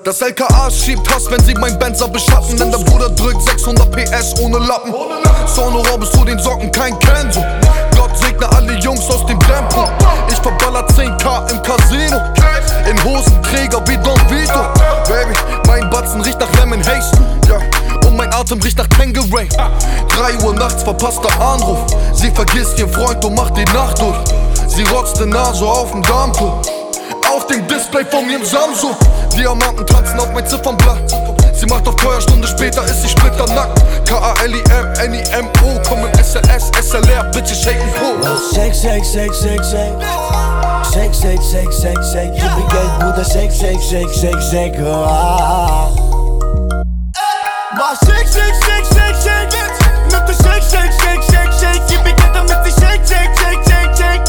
Das LKA schiebt Hass, wenn sie mein Benzer beschatten. Denn der Bruder drückt 600 PS ohne Lappen. Sonora bis zu den Socken, kein Kenzo. Gott segne alle Jungs aus dem Tempo. Ich verballer 10k im Casino. In Hosenträger wie Don Vito. Baby, mein Batzen riecht nach Lemon Haze. Ja, und mein Atem riecht nach Tangerine. 3 Uhr nachts verpasster Anruf. Sie vergisst ihren Freund und macht die Nacht durch. Sie rotzt die Nase auf dem Darmklo. Auf dem Display von mir im Samsung. Diamanten tanzen auf mein Ziffernblatt. Sie macht auf teuer, Stunde später ist sie splitternackt. K-A-L-I-M-N-I-M-O. Komm im SLS, SLR, Bitches shaken Po. Shake, shake, shake, shake, shake. Shake, shake, shake, shake, shake. Gib mir Geld, Bruder, shake, shake, shake, shake, shake. Mach shake, shake, shake, shake, shake. Nimm du shake, shake, shake, shake, shake. Gib mir Geld, damit sie shake, shake, shake, shake, shake.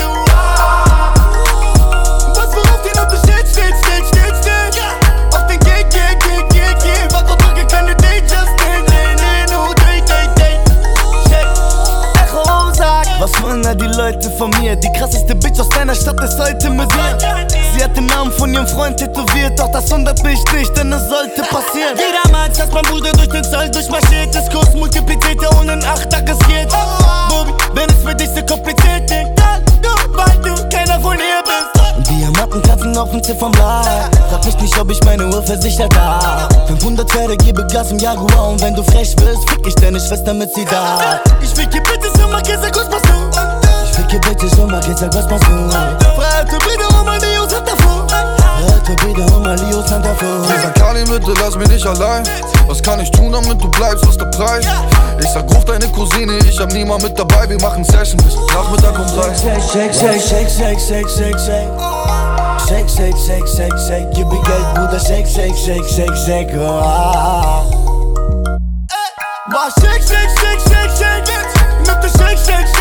Was worauf die Note steht, steht, steht, steht, steht. Auf den Gig, Gig, Gig, Gig, Gig. Was auch drücke keine Day, just day, day, day, no, day, day, day. Shake. Echo sagt. Was wollen da die Leute von mir? Die krasseste Bitch aus deiner Stadt ist heute mit mir. Sie hat den Namen von ihrem Freund tätowiert, doch das wundert mich nicht, denn es sollte passieren. Jeder meint, dass mein Bruder durch den Zoll durchmarschiert. Diskurs multipliziert und in 8 Tagen riskiert. Bobby, wenn es für dich so kompliziert ist, dann du, weil du keiner von ihr bist. Diamanten tanzen auf dem Ziffernblatt. Frag mich nicht, ob ich meine Uhr versichert hab. 500 Pferde, gebe Gas im Jaguar. Und wenn du frech bist, fick ich deine Schwester mit Zitat. Ich will dir bitte so mal gesagt, was machst du? Ich fick dir bitte so mal gesagt, was machst du? Freiheit für Brüder und Malios hat davor. Freiheit für Brüder und Malios hat davor. Ich sag Kali, bitte lass mich nicht allein. Was kann ich tun, damit du bleibst, was der Preis? Ich sag, ruf deine Cousine, ich hab niemand mit dabei. Wir machen Session bis Nachmittag um 3. Shake, shake, shake, shake, shake, shake, shake. Shake, shake, shake, shake, shake. Gib mir Geld, Bruder, shake, shake, shake, shake, shake. Mach shake, shake, shake, shake, shake. Nimm du shake, shake,